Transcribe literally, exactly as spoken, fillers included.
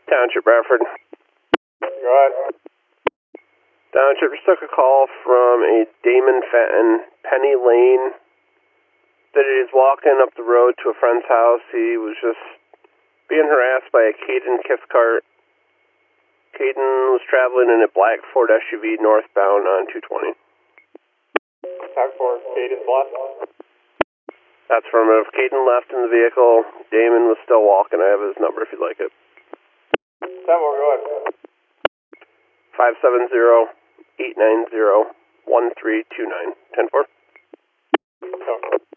Township, Bradford. Go ahead. Township, just took a call from a Damon Fenton, Penny Lane, that he is walking up the road to a friend's house. He was just being harassed by a Caden Cathcart. Caden was traveling in a black Ford S U V northbound on two twenty. Time for Caden's left. That's affirmative. Caden left in the vehicle. Damon was still walking. I have his number if you'd like it. Ten more, go ahead. five seven zero, eight nine zero, one three two nine. ten four. No.